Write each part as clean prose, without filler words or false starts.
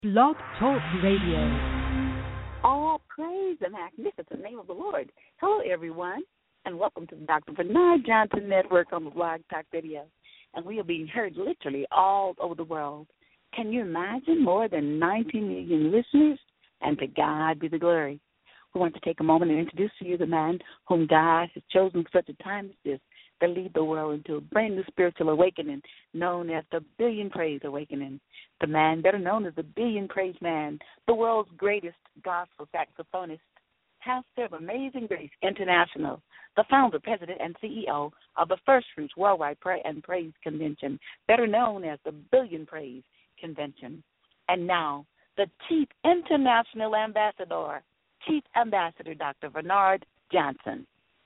Blog Talk Radio. All praise the magnificent name of the Lord. Hello, everyone, and welcome to the Dr. Bernard Johnson Network on the Blog Talk Radio. And we are being heard literally all over the world. Can you imagine more than 90 million listeners? And to God be the glory. We want to take a moment and introduce to you the man whom God has chosen for such a time as this to lead the world into a brand new spiritual awakening known as the Billion Praise Awakening. The man better known as the Billion Praise Man, the world's greatest gospel saxophonist, pastor of Amazing Grace International, the founder, president, and CEO of the First Fruits Worldwide Prayer and Praise Convention, better known as the Billion Praise Convention. And now, the Chief International Ambassador, Chief Ambassador Dr. Bernard Johnson.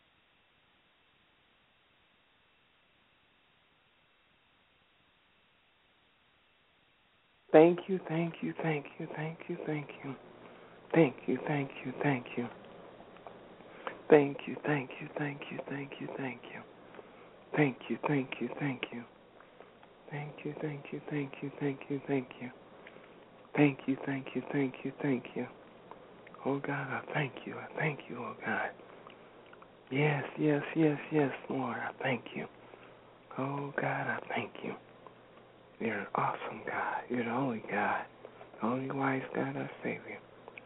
Thank you, thank you, thank you, thank you, thank you. Thank you, thank you, thank you. Thank you, thank you, thank you, thank you, thank you. Thank you, thank you, thank you. Thank you, thank you, thank you, thank you, thank you. Thank you, thank you, thank you, thank you. Oh God, I thank you, oh God. Yes, yes, yes, yes, Lord, I thank you. Oh God, I thank you. You're an awesome God. You're the only God, the only wise God, our Savior.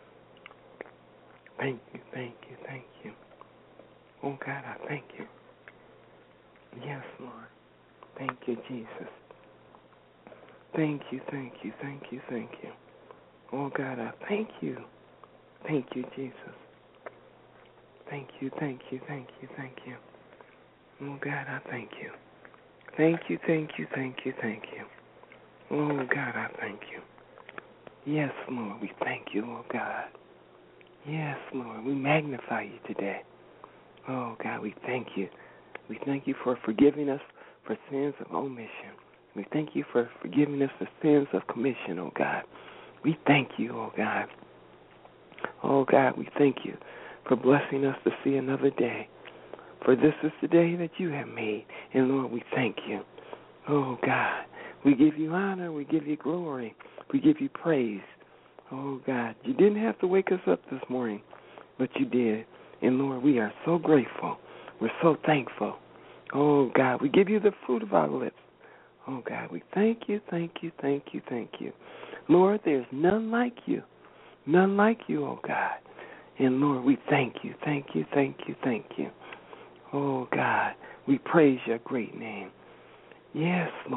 Thank you, thank you, thank you. Oh, God, I thank you. Yes, Lord. Thank you, Jesus. Thank you, thank you, thank you, thank you. Oh, God, I thank you. Thank you, Jesus. Thank you, thank you, thank you, thank you. Oh, God, I thank you. Thank you, thank you, thank you, thank you. Oh, God, I thank you. Yes, Lord, we thank you, oh, God. Yes, Lord, we magnify you today. Oh, God, we thank you. We thank you for forgiving us for sins of omission. We thank you for forgiving us for sins of commission, oh, God. We thank you, oh, God. Oh, God, we thank you for blessing us to see another day. For this is the day that you have made. And, Lord, we thank you. Oh, God, we give you honor. We give you glory. We give you praise. Oh, God, you didn't have to wake us up this morning, but you did. And, Lord, we are so grateful. We're so thankful. Oh, God, we give you the fruit of our lips. Oh, God, we thank you, thank you, thank you, thank you. Lord, there's none like you. None like you, oh, God. And, Lord, we thank you, thank you, thank you, thank you. Oh, God, we praise your great name. Yes, Lord.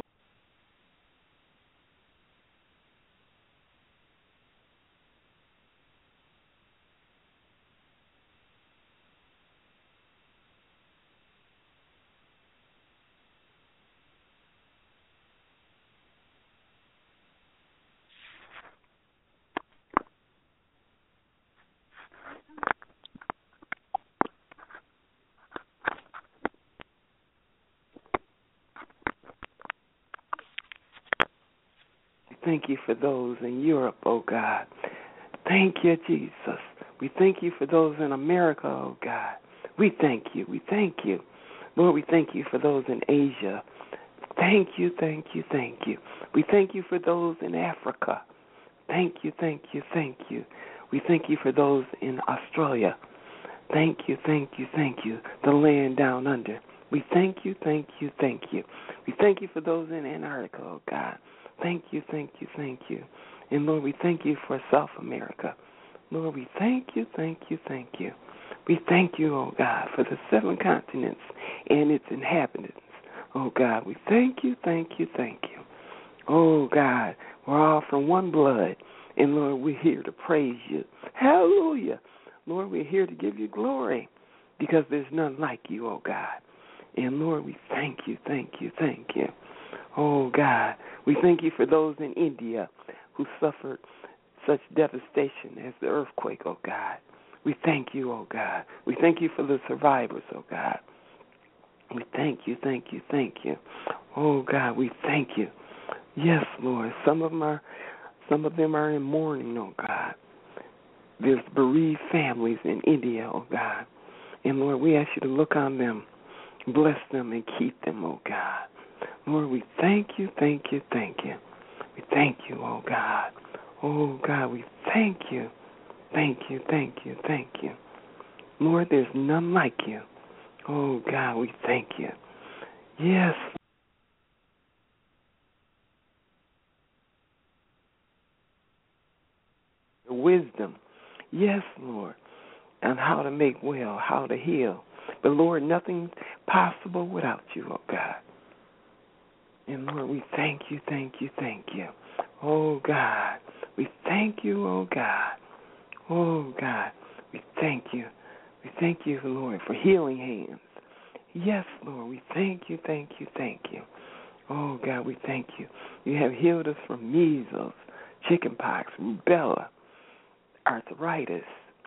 Thank you for those in Europe, oh God. Thank you, Jesus. We thank you for those in America, oh God. We thank you. We thank you. Lord, we thank you for those in Asia. Thank you, thank you, thank you. We thank you for those in Africa. Thank you, thank you, thank you. We thank you for those in Australia. Thank you, thank you, thank you. The land down under. We thank you, thank you, thank you. We thank you for those in Antarctica, oh God. Thank you, thank you, thank you. And Lord, we thank you for South America. Lord, we thank you, thank you, thank you. We thank you, oh God, for the 7 continents and its inhabitants. Oh God, we thank you, thank you, thank you. Oh God, we're all from one blood. And Lord, we're here to praise you. Hallelujah. Lord, we're here to give you glory because there's none like you, oh God. And Lord, we thank you, thank you, thank you. Oh God, we thank you for those in India who suffered such devastation as the earthquake, oh God. We thank you, oh God. We thank you for the survivors, oh God. We thank you, thank you, thank you. Oh God, we thank you. Yes, Lord. Some of them are in mourning, oh God. There's bereaved families in India, oh God. And Lord, we ask you to look on them, bless them, and keep them, oh God. Lord, we thank you, thank you, thank you. We thank you, oh God. Oh, God, we thank you. Thank you, thank you, thank you. Lord, there's none like you. Oh, God, we thank you. Yes. Wisdom. Yes, Lord. And how to make well, how to heal. But, Lord, nothing's possible without you, oh, God. And, Lord, we thank you, thank you, thank you. Oh, God. We thank you, oh, God. Oh, God. We thank you. We thank you, Lord, for healing hands. Yes, Lord, we thank you, thank you, thank you. Oh, God, we thank you. You have healed us from measles, chickenpox, rubella, arthritis.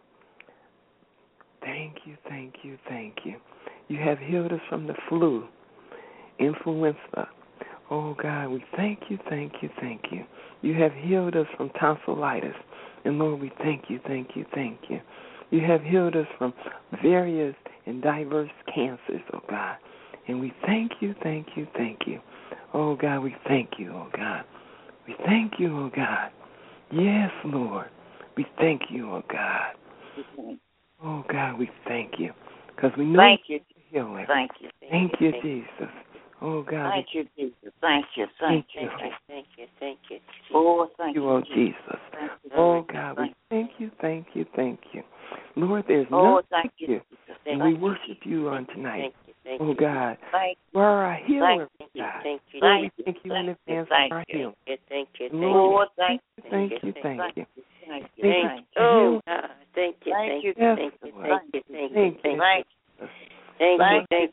Thank you, thank you, thank you. You have healed us from the flu, influenza. Oh, God, we thank you, thank you, thank you. You have healed us from tonsillitis. And, Lord, we thank you, thank you, thank you. You have healed us from various and diverse cancers, oh, God. And we thank you, thank you, thank you. Oh, God, we thank you, oh, God. We thank you, oh, God. Yes, Lord. We thank you, oh, God. Oh, God, we thank you. Because we know you're healing. Thank you. Thank you, Jesus. Oh, God. Thank you, Jesus. Thank you, thank you. Thank you, thank you. Oh, thank you, oh, Jesus. Oh, God, we thank you, thank you, thank you. Lord, there's none like you. And we worship you on tonight. Oh, God. You are our healer, God. Lord, we thank you in advance for our healing. Thank you. Lord, thank you, thank you, thank you. Oh, God. Thank you, thank you, thank you, thank you, thank you. Thank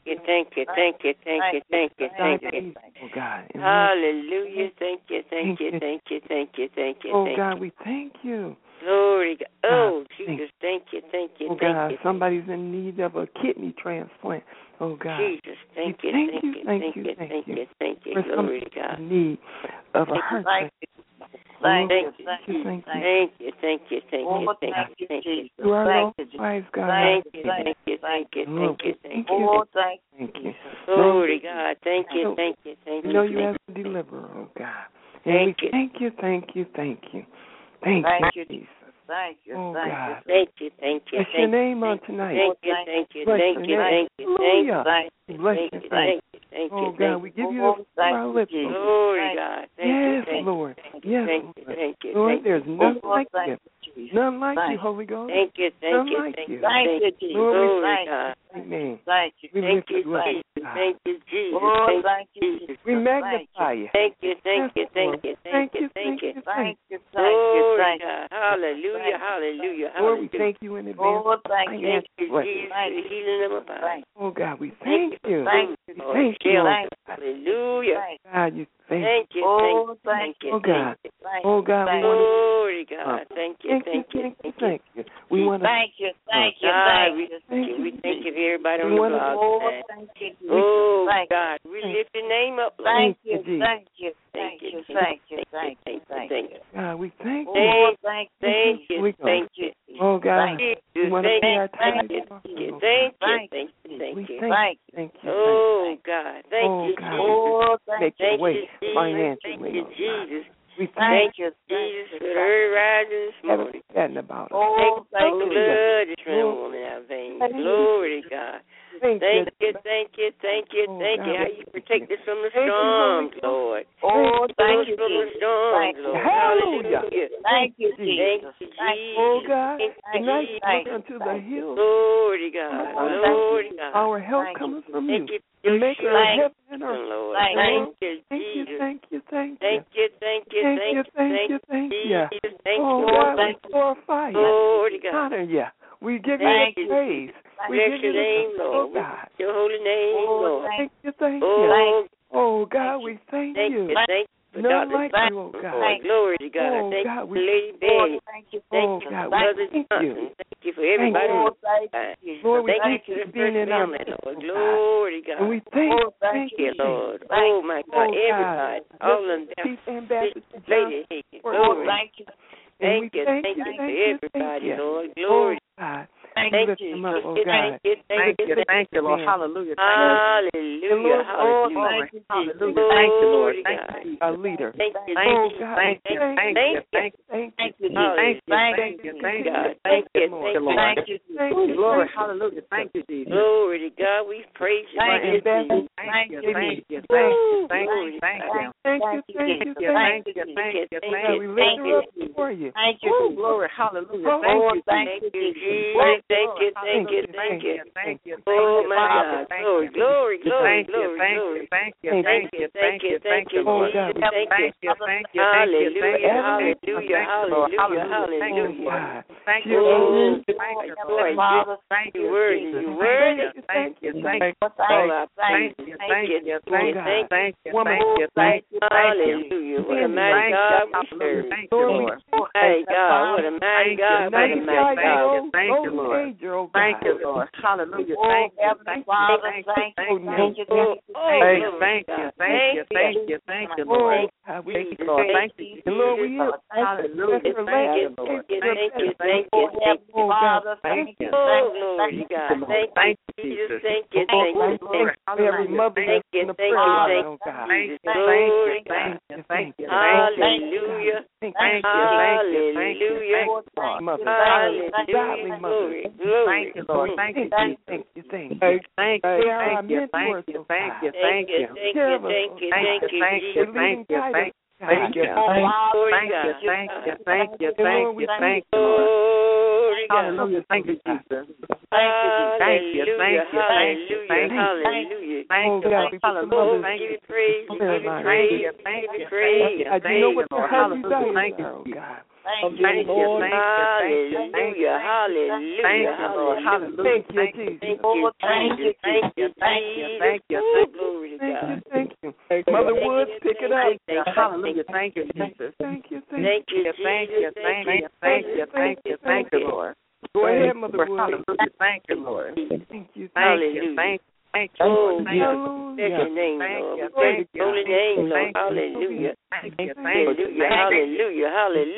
you. Oh, God. Hallelujah. Thank you. Oh, God, we thank you. Glory to God. Oh, Jesus, thank you. Oh, God, somebody's in need of a kidney transplant. Oh, God. Jesus, thank you. Thank you. For somebody in need of a heart transplant. Thank you. You are Lord, wise God. Thank you. Thank you. Glory to God. Thank you. We know you as a deliverer, oh God. And we thank you. Thank you, Jesus. Thank you. Oh, God. Thank you. Bless your name on tonight. Thank you. Hallelujah. Bless your name. Oh, God, we give you the fruit of our lips. Glory, God. Yes, Lord. Yes, Thank you. Lord, there's none like you. None like you, Holy Ghost. Thank you. None like you. Lord, we God. Amen. Thank you. We lift you up. Thank you, Jesus. Thank you, Jesus. We magnify you. Thank you. Glory, God. Hallelujah. Lord, we thank you in advance. Thank you. Thank you, Jesus, for healing them about. Oh, God, we thank you. Thank you. Thank you, oh, God. Hallelujah. God, you thank Thank you. Oh, God. Oh, God, we want Glory, God. Thank you. We want to thank you. We thank you for everybody on the blog. Oh, God. We lift your name up, Lord. Thank you. God, we thank you. Thank you. Oh, God, we want to pay our Thank tithes. you. Thank you. Oh, God. Thank you, Jesus. Make your way Jesus. financially. Thank you, Jesus. We Thank you, Jesus, for the early rising this morning. Forgetting about us. Thank you for the blood that's running warm in our veins. Glory to God. Thank you. How you protect us from the storms, Lord. Thank you from the storms, Lord. Hallelujah. Thank you, Jesus. Oh, God, tonight look unto the hills. Glory to God. Our help cometh from you. Thank you. The maker of heaven and earth. Lord. Thank you, Jesus. Thank you. Thank you. Oh, God, we glorify you. Glory to God. Honor you. We give you the praise. We Bless give your you name, the Lord. God. Your holy name, Lord. Thank you. Oh, God, we thank you. Thank you. None like you, oh, God. Glory to God. Oh, Thank God, you for Lady Betty. Oh, God, we thank you. Thank you for everybody. Lord, we Thank thank you you for for being in our family, midst, Lord. oh, Glory to God. And we thank you, Lord. Oh, my God. Everybody. All of them. Chief Ambassador Lady Higgins. Glory. Thank you. Thank you for everybody, Lord. Glory. God. Lift them up, oh God. Thank you, Lord. Hallelujah. Hallelujah. Hallelujah. Thank you, Lord. Thank you, our leader. Thank you. Thank you. Thank you. Thank you. Thank you. Thank you. Thank you. Thank you, Lord. Hallelujah. Thank you, Jesus. Glory to God. We praise you. Thank you. Thank you. Thank you. Thank you. Thank you. Thank you. Thank you. We lift her up before you. Thank you. Glory. Hallelujah. Thank you, Jesus. Thank you. Oh, my God. Glory. Thank you, Lord. Hallelujah. Thank you, Lord. Thank you, worthy. Thank you. Hallelujah. What a mighty God we serve. Mighty God. What a mighty God. Thank you, Lord. Thank you, Lord. Hallelujah. Thank you. Thank you, Lord. Thank you, Lord. Thank you. Lord, we Hallelujah. Thank you. Thank you. Oh, glory to God. Thank you, Jesus. Thank you. every mother Thank you. in the prayer line, oh God. Thank you. Hallelujah. Hallelujah. Mother. Hallelujah. Glory. Thank you, Lord. Thank you, Jesus. Thank you. Thank you. Thank you. Thank you. Thank you. Thank you. Hallelujah. Thank you, Jesus. Hallelujah. Thank you. Hallelujah. Hallelujah. Give you praise. You know what the heart desires are, oh God. Thank you, Lord. Hallelujah. Thank you, Jesus. Thank you. Mother Woods, pick it up. Hallelujah. Thank you, Jesus. Thank you, Lord. Go ahead, Mother Woods. Hallelujah. Thank you, Lord. Thank you. Hallelujah. Thank you. Oh, Hallelujah. bless your name, Lord. Holy name, Lord. Hallelujah. Hallelujah.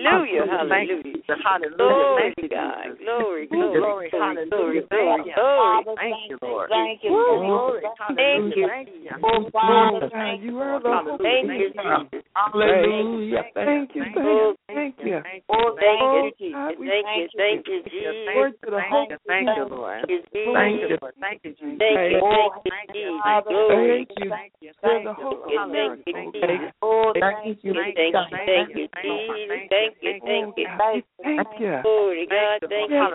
Glory to God. Glory. Hallelujah. Glory. Thank you, Lord. Thank you. Thank you. You are the Holy. Thank you, Jesus. Hallelujah. Thank you. Thank you, Jesus. Thank you, Lord. Thank you, Jesus. Thank you, Jesus. Thank you, Jesus. Glory. Thank you. For the hope. Thank you, Jesus. Thank you. Thank you, Jesus. Thank you. Thank you. Glory to God. Thank you.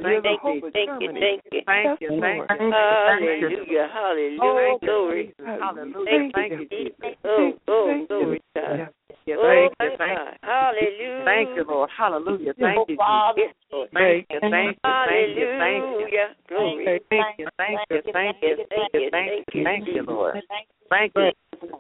Hallelujah. Glory. Thank you, Jesus. Oh, glory to God. Hallelujah. Thank you, Lord. Hallelujah. Thank you, Jesus. Thank you. Hallelujah. Glory. Thank you, Lord. Thank you.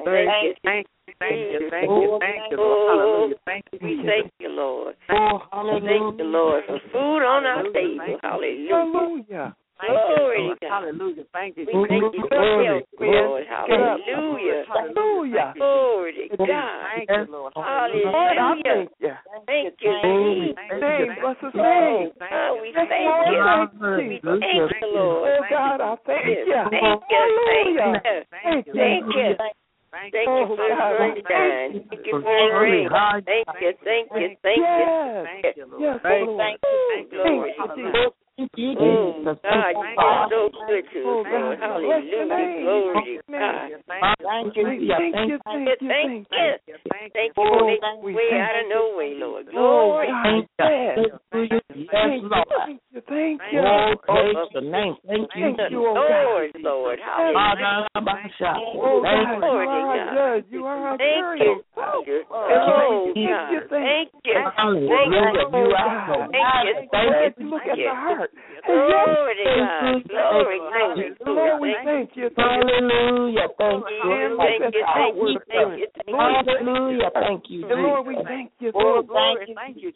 Lord. Thank you, Lord. Thank you, Lord, for food on our table. Hallelujah. Glory to God. Hallelujah. Thank you. We thank you for help, Lord. Hallelujah. Glory to God. Thank you, Lord. Hallelujah. Thank you, Jesus. Bless his name. We thank you. We thank you, Lord. Oh God, I thank you. Thank you. Thank you for the sunshine. Thank you for the rain. Thank you. Yes, Lord. Oh, God, you are so good to us, Lord. Hallelujah. Glory to God. Thank you. Thank you for making way out of no way, Lord. Glory. Thank you. Praise the name. Thank you. Lord. Hallelujah. Glory to God. You are our Thank you. Oh, God. Thank you. Hallelujah. You are Thank you. Look at the heart. Glory to God. Glory. Lord, we thank you. Hallelujah. Thank you. Thank you. Hallelujah. Thank you. Lord, we thank you. Glory. Thank you.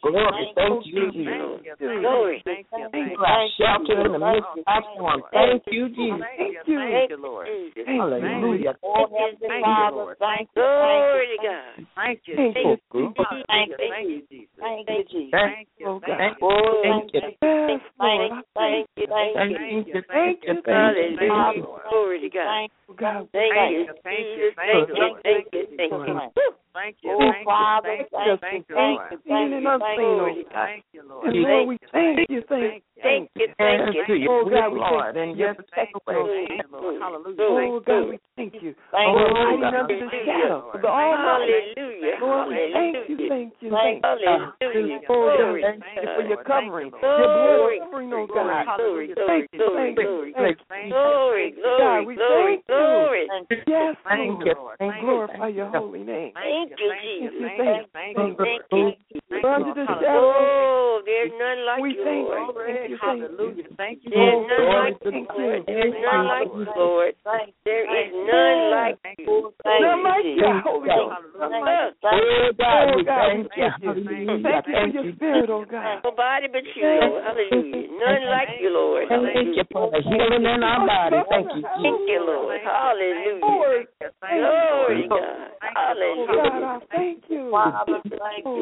Glory. You are shelter in the midst of our storm. Thank you, Jesus. Thank you, Lord. Hallelujah. Thank you, Lord. Glory to God. Thank you. Thank you. Thank you, Jesus. Thank you, Jesus. Thank you. Thank you. Yes, Lord. Thank you. Thank you. Hallelujah. Glory to God. God. Thank you. Thank you. Thank you. Oh, Father, thank you, Lord. Seen and unseen, Thank you, Lord. And Lord, we thank you. Thank you. Oh, God, we Lord, thank and you. just take away. Hallelujah. Oh, God, we thank you. Oh, hiding under the shadow of the Almighty. Hallelujah. Lord, we thank you. Hallelujah. Oh, God, Glory. thank you for your covering. Your Glory. blood covering, oh, God. Glory. Thank you. Glory. God, we thank you. Glory. Yes, Thank Lord. you. And glorify your holy name. Thank you, Jesus. Thank you. Thank you. Under the shadow. Oh, there's none like We you, thank Lord. you. Hallelujah. Thank you. There's none like you, Thank Lord. you. There's none like you, Lord. There is none like you. None like you, Holy Ghost. Oh, God, we thank you. Thank you for your spirit, oh God. Nobody but you, Lord. Hallelujah. None like you, Lord. Thank you for the healing in our body. Thank you. Thank you, Lord. Hallelujah. Glory to God. Oh God, I thank you. Oh God, I thank you.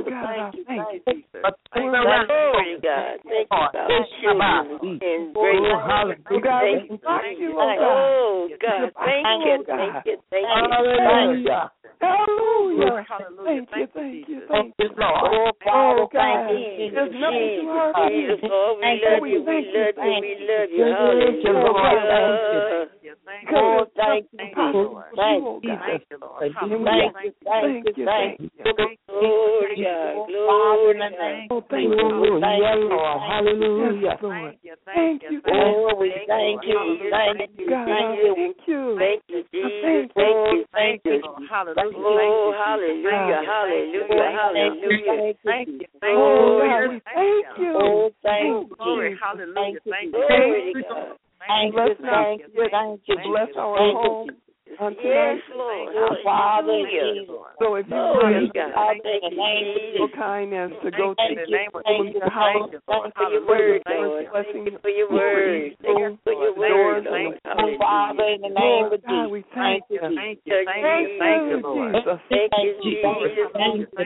Glory to God. Thank you, God. And great. Oh God, we thank you, Oh God. Thank you. Thank you. Thank you. Hallelujah. Hallelujah. Thank you, Lord. Oh God, there's nothing too hard for you. Oh, we love you. We love you. Hallelujah. Oh, thank you, Lord. Thank you, Lord. Thank you. Glory to God. Glory to God. Oh, thank you, Lord. Lord. Hallelujah. Thank you. Oh, we thank you. Thank you. God, thank you. Thank you, Jesus. Thank you. Oh, hallelujah. Hallelujah. Hallelujah. Thank you. Oh, God, we thank you. Oh, thank you. Glory. Hallelujah. Thank you. Glory to God. Thank you. Bless our home. Yes, Lord. Hallelujah. So if you Glory to want God. Thank you, so Jesus. kind as to go to Your your house, for your word, Lord. Thank you for your word. Thank you for your word, Lord. Father, in the name of God, we thank you. Thank you. Thank you, Jesus. Thank you, Jesus. Thank you.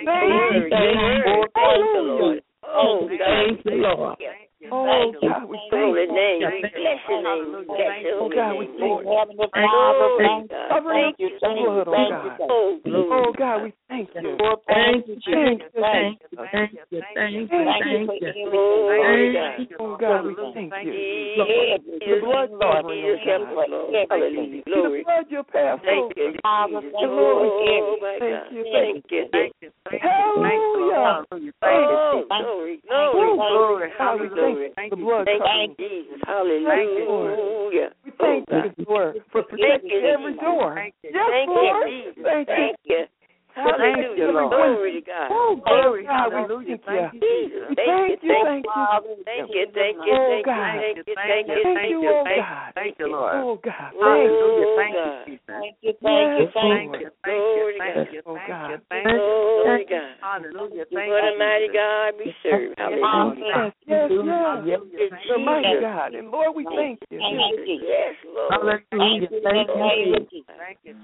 Thank you, Lord. Oh, Thank you, Lord. Oh, God, we thank holy you. name. We bless your name. Bless your Oh, holy God, we name, thank Lord. you. Cover us with the blood, oh God. Oh, glory. Oh, God, we thank you. Thank you, Thank Jesus. you. Thank you. Thank you. Thank you. Glory, God. Oh, God, we thank you. Jesus, The blood covering, Jesus, oh help God. us, Lord. Hallelujah. The Glory. blood your path. Thank you, Jesus. Oh, my God. Thank you. Hallelujah. Oh, glory, glory. God, we thank you for the blood covering. Thank Jesus. Hallelujah. We thank you, Lord, for protecting every door. Yes, Thank Lord. you, Jesus. Thank you. Thank you. Hallelujah. Glory to God. Oh, Glory, God, hallelujah. thank you. Jesus. Thank you. Thank you. Thank you. Thank you. Oh, Thank God. you. Thank you, oh, God. Thank you, Lord. Oh, God. Hallelujah. Oh, Thank you, God. Jesus. Thank you. Yes, Thank Lord. you. Glory to Thank you. Oh, God. Glory to God. Hallelujah. Thank What you. a mighty God we serve. Hallelujah. Yes. Hallelujah. The mighty God. And Lord, we thank you. Yes, Lord. Hallelujah. Thank you. Thank you.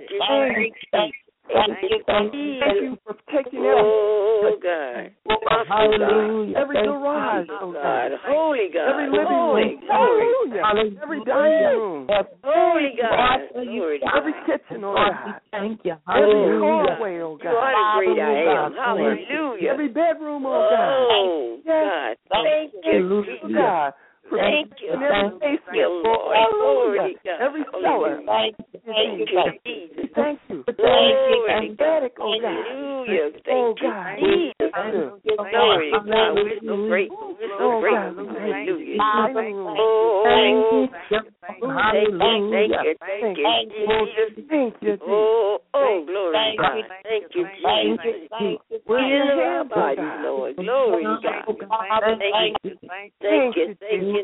Thank you for protecting Oh, God. Hallelujah. every garage, oh God. God. Holy God. Every living room. Glory. Hallelujah. Every dining room. Holy God. Glory to Every God. kitchen, oh God. Thank you. Every Hallelujah. hallway, oh You are God. the great I am. Hallelujah. Every bedroom, oh God. Oh, God. Thank you, Oh Jesus. God. Thank you. And every Thank basement. you, Lord. Glory Hallelujah. to God. Every cellar. Thank you, Jesus. Thank you. Glory to God. Static, oh God. Hallelujah. Oh Thank you, God. Jesus. Glory to God. We're so grateful. We're so Oh grateful. God. Hallelujah. Hallelujah. Oh, Hallelujah. thank you, Jesus. Thank you, Jesus. Oh, glory to God. Thank you, Jesus. We're in our bodies, Lord. Glory to God. Thank you. Thank you.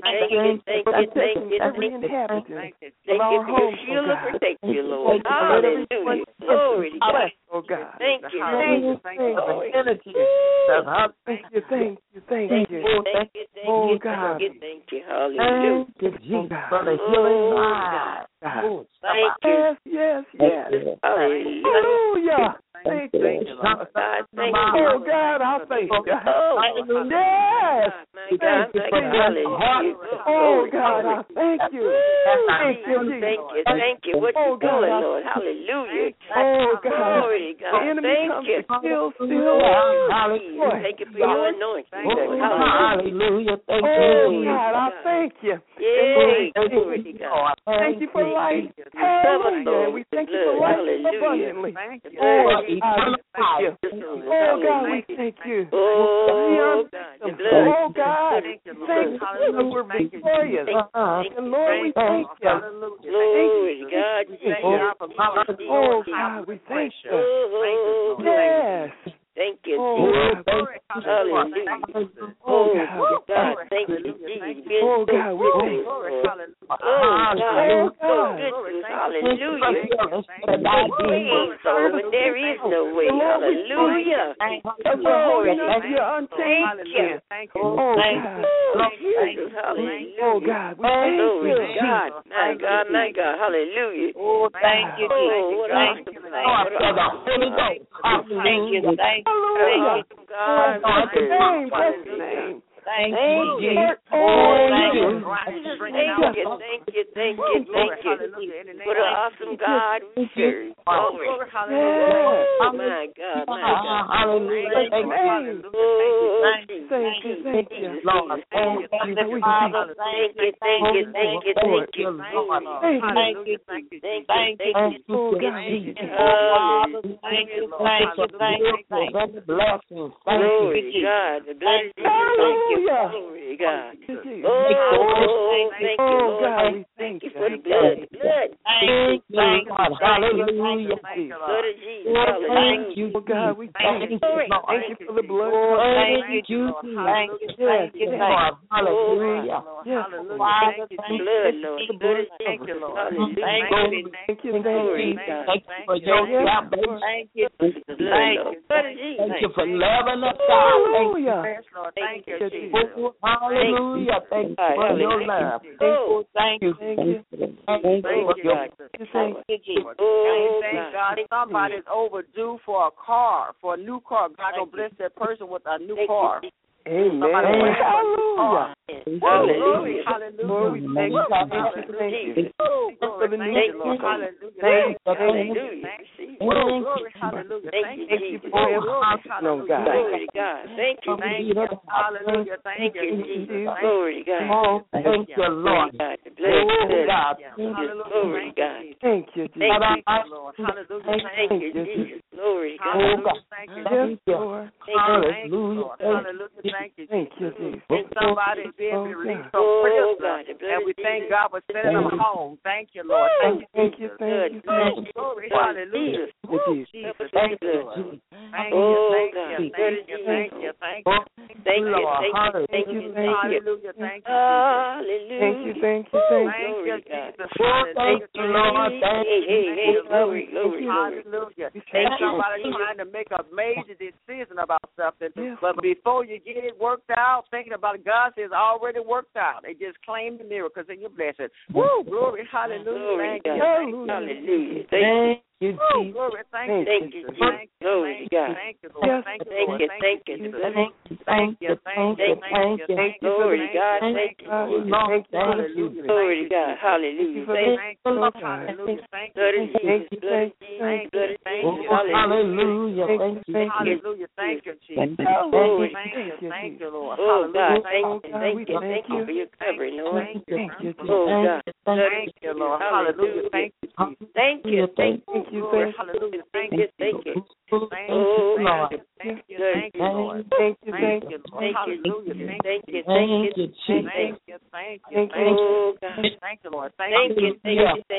Every inhabitant of Thank our you for homes, your shield oh and God. protect you, Lord. Hallelujah. Glory to God. Oh God. Thank you. Thank you. Thank Thank you. Oh God. Thank you. Hallelujah. Thank you, Jesus, God. for the healing Oh, God. God. Thank you. Yes. Hallelujah. Hallelujah. Thank Thank you. you. God, thank Oh you. God, I thank you. Oh, Yes. my thank you. Oh, God, I thank you. Thank you, thank you. What you doing, Lord? Hallelujah. Oh, God. Glory to God. The enemy comes to kill, steal, Thank you for your anointing. Hallelujah. Thank you. Oh, God, I thank you. Glory to God. Thank you for life. Hallelujah. We thank you for life abundantly. Oh, God, thank you. Oh, God, we thank you. Oh, God. Thank you. We're victorious. And Lord, we thank you. Glory to God. Oh, God, we thank you. Yes. Thank you, Jesus. Hallelujah. Oh, God. Thank you, Jesus. Oh, God, we thank you. Oh, God. Hallelujah. There is no way. Hallelujah. Glory. You're unchanged. Thank you. Oh, God. Oh, God. We thank you. God. My God, my God. Hallelujah. Oh, thank you, Jesus. Thank you. Thank you. Hallelujah. God. Bless your name. Bless your name. Thank you, Jesus. Oh, thank you. Thank you. What an awesome God we serve. Glory. Oh, my God, my God. Hallelujah. Thank you. Thank you. Lord, thank you. Thank you. Oh, God. Blessings. Glory to God. The blood of Jesus. Glory to God. Oh, thank you, Lord. Thank you for the blood. Thank you, God. Hallelujah. Blood of Jesus. Thank you, God. We thank you. Thank you for the blood. Thank you, thank you, God. Hallelujah. Yes. Thank you, blood, Lord. Thank you, Lord. Hallelujah. Thank you. Glory to God. Thank you for your salvation. Thank you. Thank you for loving us, God. Hallelujah. Thank you, Jesus. Hallelujah. Thank you for your love. Thank you. Thank you. Thank you, God. Thank you, Jesus. Oh, God, somebody's overdue for a car, for a new car. God will bless that person with a new car. Amen. Hallelujah. Hallelujah. Lord, we thank you. Thank you. For the new Lord. Hallelujah. Glory, hallelujah. Thank you for your no God. Glory to God. Thank you. Hallelujah. Thank you, Jesus. Glory to God. Thank you, Lord. God. Bless God. Glory to God. Thank you, Jesus. Thank you, Lord. Hallelujah. Thank you, Jesus. Glory to God. Yes, Lord. Hallelujah. Hallelujah. Thank you. Thank you, Jesus. And somebody being released from Oh, prison. God. And we thank God for sending them home. Thank you, Lord. Thank you. Glory, hallelujah. Jesus. Thank you, Lord. Thank you, thank you, thank you, thank you, thank you. Thank you. Hallelujah, thank you. Hallelujah. Thank you. Thank you, Jesus. Thank you, Lord. Hey, glory. Hallelujah. And somebody trying to make a major decision about something, but before you get it worked out, thinking about it, God says already worked out. They just claim the miracles in your blessing. Woo, glory, hallelujah. Glory to God. Hallelujah. Thank you. Glory, thank you. Glory to God. Thank you, Lord. Thank you. Thank you. Glory to God. Thank you. Glory to God. Hallelujah. Thank you, Lord. Hallelujah. Thank you. Hallelujah. Hallelujah. Thank you, Jesus. Thank you, Lord. Oh, God. Thank you for your covering, Lord. Oh, God. Thank you, Lord. Hallelujah. Thank you, Jesus. Thank you. Lord. Hallelujah. Thank you. Thank you. Oh, Lord. Thank you, Lord. Thank you. Lord. Hallelujah. Thank you. Thank you, Oh, God. Thank you, Lord. Thank you. Thank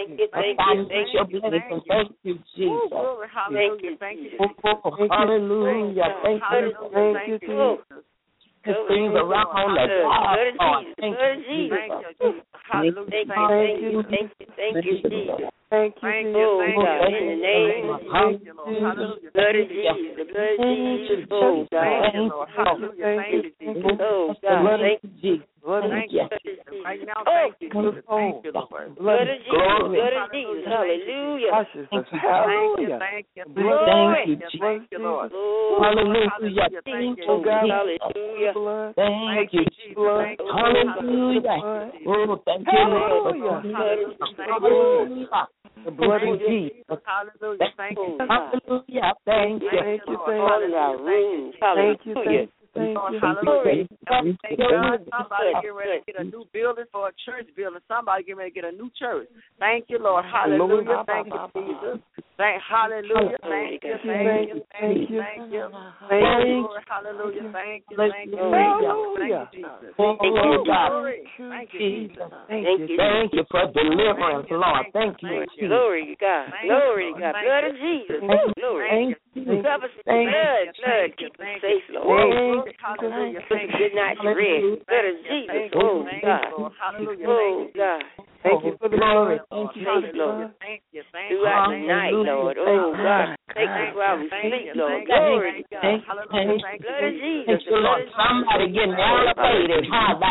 you, Jesus. Glory, hallelujah. Thank you. Hallelujah. Thank you, Jesus. Things around on the top. Thank you, Jesus. Hallelujah. Thank you, Jesus. Thank you. Oh, God, in the name of Jesus. Blood of Jesus. The blood of Jesus. Oh, God. Hallelujah. Thank you, Jesus. Oh, God. Thank you. Thank you. Right now, thank you, Jesus. Thank you, Lord. Blood of Jesus. Blood of Jesus. Hallelujah. Hallelujah. Thank you. Thank you, Thank you, Lord. Hallelujah. Thank you. Hallelujah. Thank you, Jesus. Hallelujah. Oh, thank you, Lord. Hallelujah. The blood of Jesus. Hallelujah. Thank you. Hallelujah. Thank you. Thank you. Hallelujah. Thank you. Thank you. Hallelujah. Thank God, somebody get ready to get a new building for a church building. Somebody get ready to get a new church. Thank you, Lord. Hallelujah. Thank you, Jesus. Hallelujah. Thank you. Thank you. Thank you. Thank you. Thank you, Lord. Hallelujah. Thank you. Thank you. Hallelujah. Thank you, Jesus. Thank you, God. Thank you, Jesus. Thank you for deliverance, Lord. Thank you, Jesus. Glory to God. Glory to God. Blood of Jesus. Glory. Thank you. Cover us with blood. Keep us safe, Lord. Hallelujah. Good night to rest. Blood of Jesus. Oh, God. Oh, God. Thank you for the glory. Thank you, Lord. Thank you. Throughout the night, Lord. Oh, God. Thank you while we sleep, Lord. Glory to God. Blood of Jesus. Thank you, Lord. Somebody getting elevated.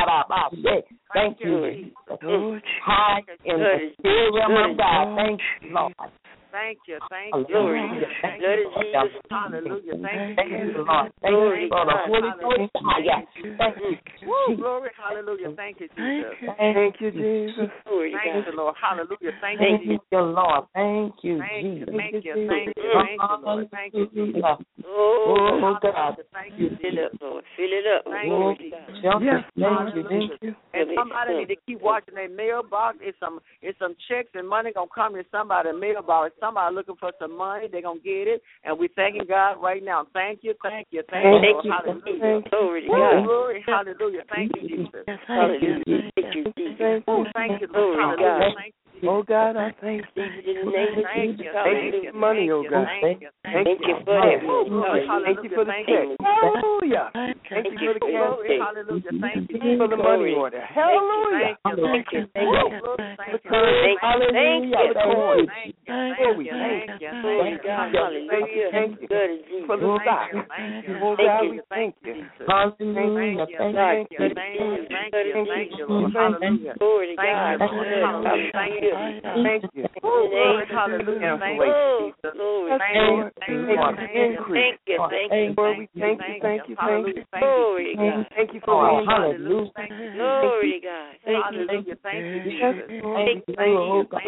Thank you. High in the spirit realm of God. Thank you, Lord. Thank you. Thank you. Glory to God. Blood of Jesus. Hallelujah. Thank Thank you. you, Lord. Thank you for the Holy Ghost. Thank you. Woo, glory. Hallelujah. Thank you, Jesus. Thank you, Jesus. Glory to Thank God. you, Lord. Hallelujah. Thank you, Thank Jesus. you, Lord. Thank you, Thank you. Jesus. Thank you. Thank you. Thank you, Lord. Thank you, Jesus. Oh, God. Thank you, fill it up, Lord. Fill it up. Thank Glory you. to God. Yes. Thank you. And somebody need to keep watching their mailbox. It's some checks and money gonna come in somebody's mailbox. Somebody looking for some money, they're gonna get it. And we thanking God right now. Thank you. Thank you. Hallelujah. Glory to God. Glory, hallelujah. Thank you, Jesus. Hallelujah. Thank you, Jesus. Oh, thank you, Glory Lord. to God. Hallelujah. Thank you. Oh, God, I thank you. In the name of Thank Jesus. you. Thank you for money, oh, God. Thank you. Thank Thank you you. for that. Thank you for the Thank check. you. Hallelujah. Thank you for the cash. Glory, hallelujah. Thank you. Thank you for the money order. Hallelujah. Thank you. Thank you. Thank you. Thank you. Thank you. Thank you. Thank you. Thank you. Glory to God. Hallelujah. Thank you Good as Jesus. for the stock. Thank you. Oh, God, we thank you. Hallelujah. Thank you. Thank you, Lord. Hallelujah. Glory to God. Thank you. Thank you. Glory, hallelujah. Thank you, Jesus. Glory. Increase. Thank you. Lord, we thank you. Thank you. Glory to God. Thank you for Hallelujah. Glory to God. Hallelujah. Thank you, Jesus. Thank you, oh God.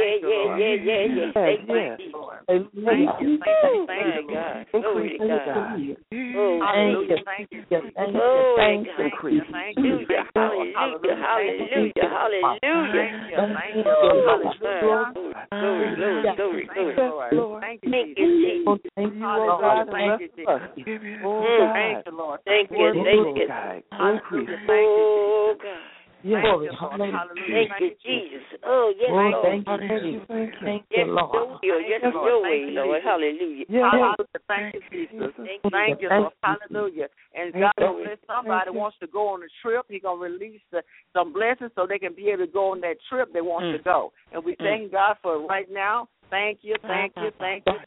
Yeah. Thank you, Yes. Jesus. Thank you. My God. Glory to God. Oh, Hallelujah. Thank you. glory to God. Increase. Hallelujah. Hallelujah. Hallelujah. Thank you, Lord. Hallelujah. Glory. Lord. Thank you, Thank Jesus. you, Jesus. Thank you, Hallelujah. oh God, Thank you, and bless us. Oh God. Thank you, Lord. Thank you. Oh God. Increase. Oh, God. Yes. Thank you, Lord. Hallelujah. Thank you, Jesus. Oh, yes, Oh, Lord. thank you, Thank you. Thank Yes, you, Lord. yes, your way, Lord. Hallelujah. Yes. Hallelujah. Thank you, Jesus. Thank you, Lord. Hallelujah. And God, if somebody wants to go on a trip, He's going to release some blessings so they can be able to go on that trip they want to go. And we thank God for it right now. Thank you. Hallelujah. Thank you.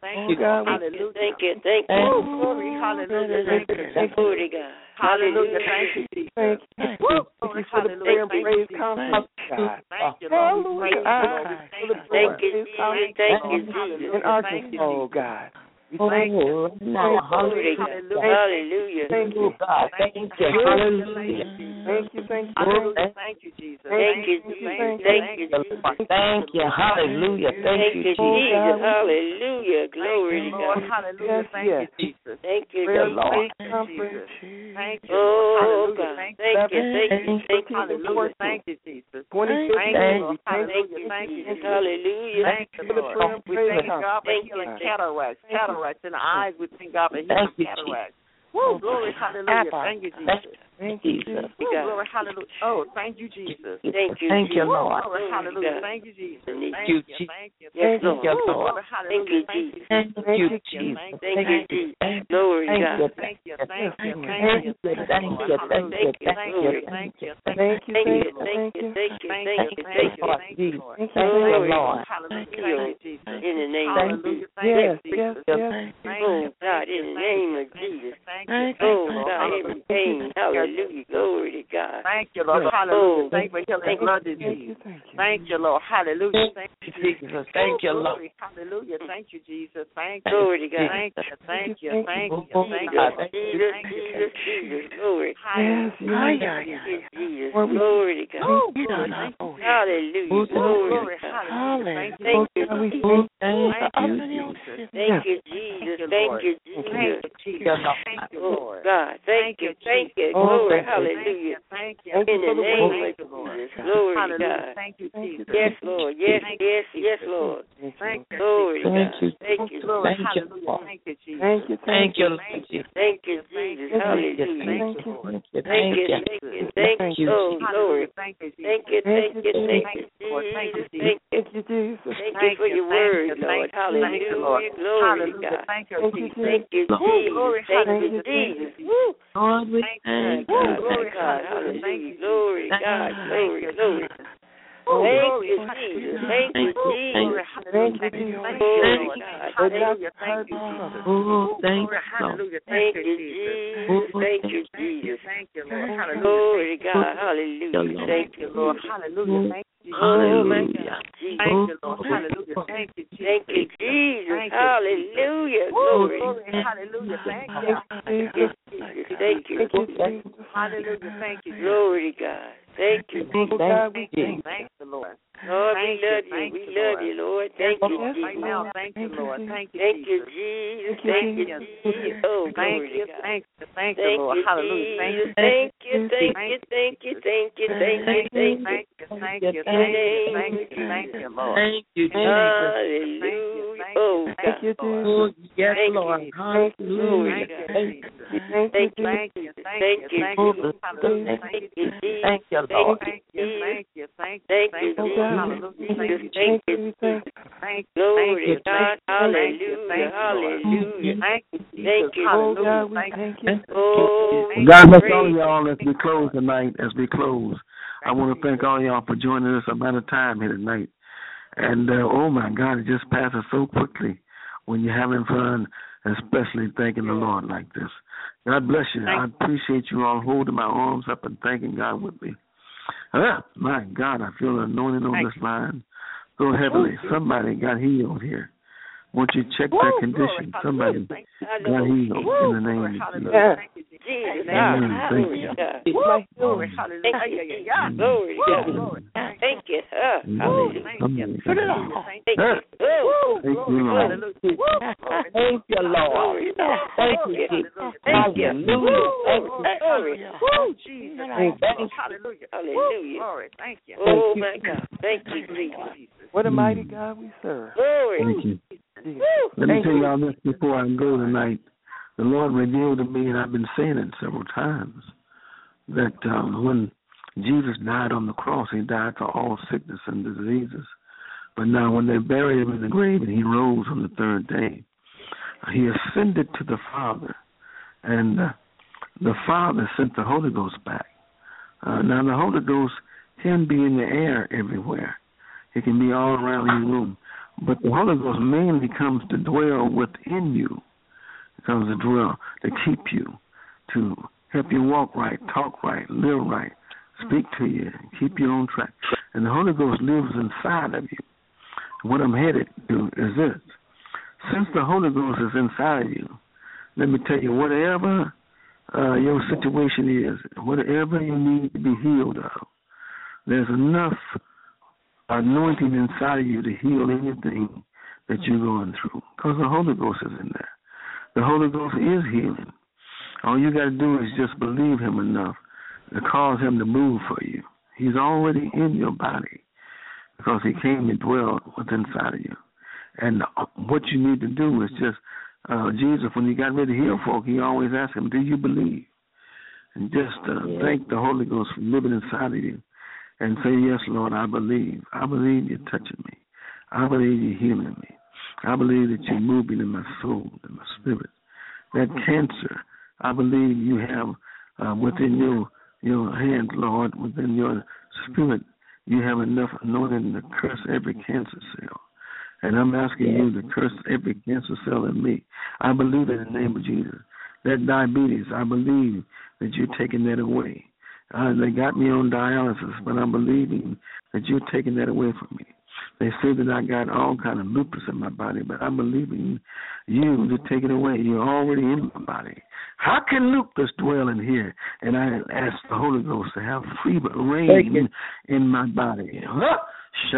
Glory, hallelujah. Glory to God. Hallelujah. Thank you, Jesus. Thank you for the prayer and praise conference, God. Thank you, Lord. Thank you, Jesus. Thank you, Jesus. In Arkansas, oh God. Thank you. Hallelujah. Hallelujah. Thank you, God. Thank you. Hallelujah. Thank you. Hallelujah. Thank you, Jesus. Thank you, Jesus. Thank you, Jesus. Thank you. Hallelujah. Thank you, Jesus. Hallelujah. Glory to Lord. God. Hallelujah. Thank you, Jesus. Thank you, Lord. Jesus. Thank you. Oh, Hallelujah. God. Thank Thank you. Hallelujah. Thank you, Jesus. 26. Thank you, Lord. Hallelujah. Thank you, Jesus. Hallelujah. Thank you, Lord. We thank God for healing cataracts in the eyes. We thank God for healing cataracts. Woo, glory, hallelujah. Thank you, Jesus. Thank you, Jesus. Glory, hallelujah. Oh, thank you, Jesus. Thank you, Thank you, Lord. Glory, hallelujah. Thank you, Jesus. Thank you, Jesus. Thank you. Yes, Thank you, Lord. Lord. Glory, hallelujah. Thank you, Thank you, Jesus. Thank you, Jesus. Glory to God. Thank you. Thank you. Thank you. Thank you. Thank you. Thank you. Thank you. Thank you. Thank you. Thank you, Thank you. thank you, thank you, Thank thank you. you, thank you. Thank you, Lord. Thank you, Lord. Hallelujah. Thank you, Jesus. In the name of Jesus. Yes. Oh, God, in the name of Jesus. Oh, God, every pain. Hallelujah. Glory to God. Thank you, Lord. Hallelujah. Thank you for healing blood disease. Thank you, Lord. Hallelujah. Thank you, Jesus. Thank you, Lord. Hallelujah. Thank you, Jesus. Thank you. Glory to God. Thank you. Jesus. Glory. Yes. Jesus. Glory to God. Hallelujah. Glory. Hallelujah. Thank you. Thank you, Jesus. Thank you, Jesus. Thank you, Jesus. Thank you, Oh, Lord. God. Thank you. Glory. Hallelujah. Thank you. In the name of Jesus. Glory to God. Thank you, Jesus. Yes, Lord. Yes, Lord. Thank you. Glory to God. Thank you. Lord. Hallelujah. Thank you, Jesus. Thank you. Thank you, Jesus. Hallelujah. Thank you, Lord. Thank you. Oh, glory. Thank you, Jesus. Thank you, Jesus. Thank you for your word, Lord. Hallelujah. Glory to God. Thank you, Jesus. Thank you, Jesus. Thank you, Jesus. Lord, we Thank God. Hallelujah. Glory to God. Glory. Thank you, Jesus. Thank you, Jesus. Thank you, Jesus. Thank you, Oh, thank you, Jesus. Thank you, Jesus. Thank you, Lord. Glory to God. Hallelujah. Thank you, Lord. Hallelujah. Thank you. Hallelujah. Thank you, Lord. Hallelujah. Thank you, Jesus. Thank you, Jesus. Hallelujah. Glory. Hallelujah. Thank you. Thank you. Hallelujah. Thank you. Glory to God. Thank you. Thank you, Lord. Lord, we love you. We love you, Lord. Thank you, Right Jesus. now, thank you, Lord. Thank you, Thank you, Jesus. Thank you, Jesus. Oh, glory to God. Thank you, Lord. Hallelujah. Thank you. Thank you, Lord. Thank you, Jesus. Hallelujah. Oh, God. Thank you, Oh, yes, Thank Lord. you. Hallelujah. Thank you. Thank you, Jesus. Thank you. Thank you, Lord. Thank you. Glory to God. Hallelujah. Thank you. Oh, God, we thank you. Oh, God bless all of y'all as we close tonight. I want to thank all of y'all for joining us about a time here tonight. And, oh, my God, it just passes so quickly when you're having fun, especially thanking the Lord like this. God bless you. I appreciate you all holding my arms up and thanking God with me. My God, I feel an anointing on this line so heavily. Somebody got healed here. Won't you check that condition? Somebody got healed in the name of Jesus. Jesus. Thank you. Glory. Hallelujah. Glory to God. Thank you. Hallelujah. Put it on. Thank you. Thank you, Lord. Thank you, Lord. Thank you, Jesus. Hallelujah. Hallelujah. Thank you. Oh, my God. Thank you, Jesus. What a mighty God we serve. Glory. Thank you. Let me tell y'all this before I go tonight. The Lord revealed to me, and I've been saying it several times, that when Jesus died on the cross, he died for all sickness and diseases. But now when they buried him in the grave and he rose on the third day, he ascended to the Father, and the Father sent the Holy Ghost back. Now the Holy Ghost can be in the air everywhere. It can be all around your room. But the Holy Ghost mainly comes to dwell within you. It comes to dwell, to keep you, to help you walk right, talk right, live right, speak to you, keep you on track. And the Holy Ghost lives inside of you. What I'm headed to is this. Since the Holy Ghost is inside of you, let me tell you, whatever your situation is, whatever you need to be healed of, there's enough anointing inside of you to heal anything that you're going through, because the Holy Ghost is in there. The Holy Ghost is healing. All you got to do is just believe him enough to cause him to move for you. He's already in your body because he came and dwelled within inside of you. And what you need to do is just, Jesus, when he got ready to heal folk, he always asked him, do you believe? And just thank the Holy Ghost for living inside of you. And say, yes, Lord, I believe. I believe you're touching me. I believe you're healing me. I believe that you're moving in my soul and my spirit. That cancer, I believe you have within your hands, Lord, within your spirit, you have enough anointing to curse every cancer cell And I'm asking you to curse every cancer cell in me. I believe in the name of Jesus. That diabetes, I believe that you're taking that away. They got me on dialysis, but I'm believing that you're taking that away from me. They say that I got all kind of lupus in my body, but I'm believing you to take it away. You're already in my body. How can lupus dwell in here? And I ask the Holy Ghost to have free reign in my body. See,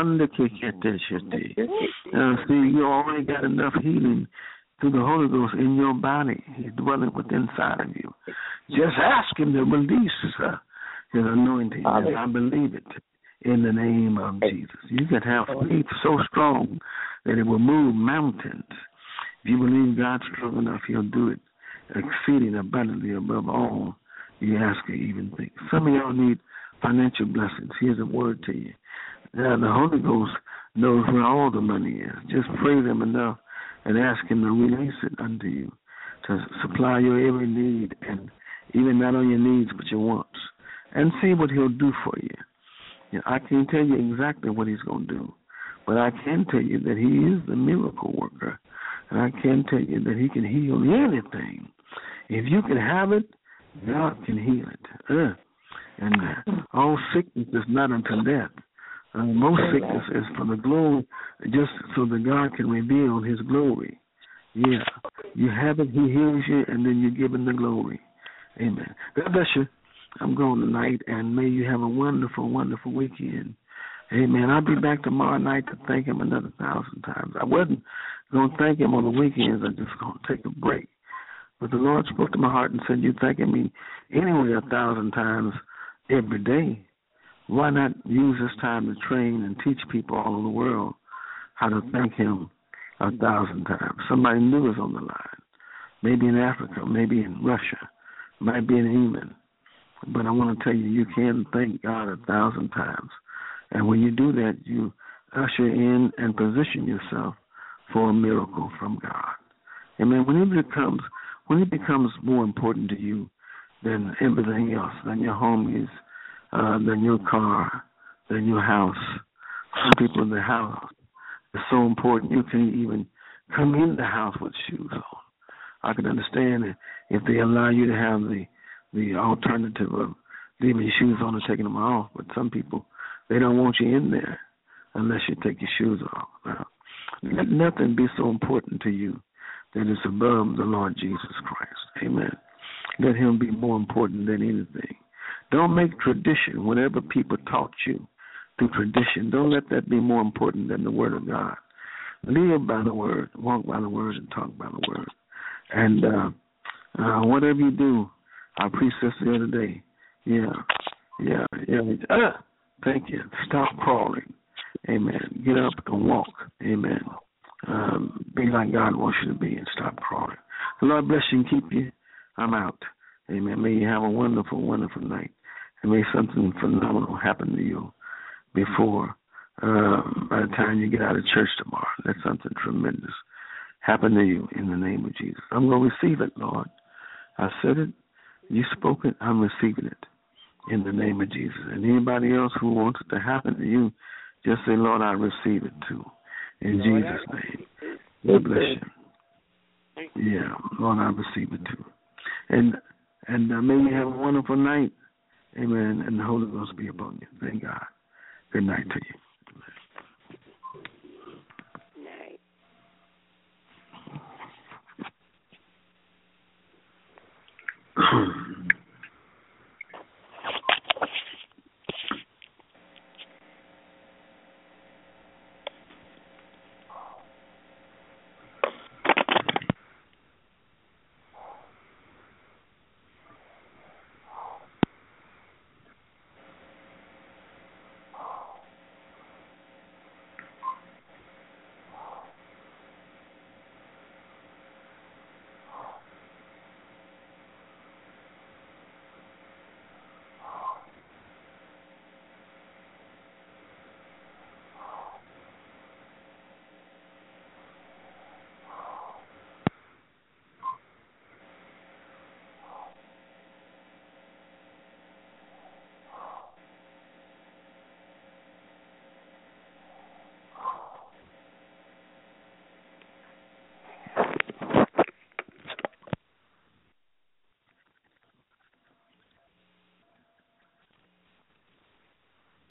you already got enough healing through the Holy Ghost in your body. He's dwelling within inside of you. Just ask him to release his anointing, and I believe it in the name of Jesus. You can have faith so strong that it will move mountains. If you believe God's strong enough, he'll do it exceeding abundantly above all you ask or even think. Some of y'all need financial blessings. Here's a word to you. The Holy Ghost knows where all the money is. Just praise him enough and ask him to release it unto you, to supply your every need, and even not on your needs but your wants, and see what he'll do for you. I can't tell you exactly what he's going to do, but I can tell you that he is the miracle worker, and I can tell you that he can heal anything. If you can have it, God can heal it. And all sickness is not unto death. Most sickness is for the glory, just so that God can reveal his glory. Yeah. You have it, he heals you, and then you give him the glory. Amen. God bless you. I'm going tonight, and may you have a wonderful, wonderful weekend. Amen. I'll be back tomorrow night to thank him another 1,000 times. I wasn't going to thank him on the weekends. I'm just going to take a break. But the Lord spoke to my heart and said, you're thanking me anyway 1,000 times every day. Why not use this time to train and teach people all over the world how to thank him 1,000 times? Somebody new is on the line. Maybe in Africa, maybe in Russia, might be in England. But I want to tell you, you can thank God 1,000 times. And when you do that, you usher in and position yourself for a miracle from God. Amen. When it becomes more important to you than everything else, than your homies, than your car, than your house. Some people in the house is so important you can't even come in the house with shoes on. I can understand it if they allow you to have the alternative of leaving your shoes on and taking them off. But some people, they don't want you in there unless you take your shoes off. Now, let nothing be so important to you that it's above the Lord Jesus Christ. Amen. Let him be more important than anything. Don't make tradition, whatever people taught you through tradition, don't let that be more important than the Word of God. Live by the Word, walk by the Word, and talk by the Word. And whatever you do, I preached this the other day. Thank you. Stop crawling. Amen. Get up and walk. Amen. Be like God wants you to be and stop crawling. The Lord bless you and keep you. I'm out. Amen. May you have a wonderful, wonderful night. And may something phenomenal happen to you before, by the time you get out of church tomorrow. Let something tremendous happen to you in the name of Jesus. I'm going to receive it, Lord. I said it. You spoke it. I'm receiving it in the name of Jesus. And anybody else who wants it to happen to you, just say, Lord, I receive it too. In Jesus' name. God bless you. Yeah, Lord, I receive it too. And may you have a wonderful night. Amen. And the Holy Ghost be upon you. Thank God. Good night to you. Night.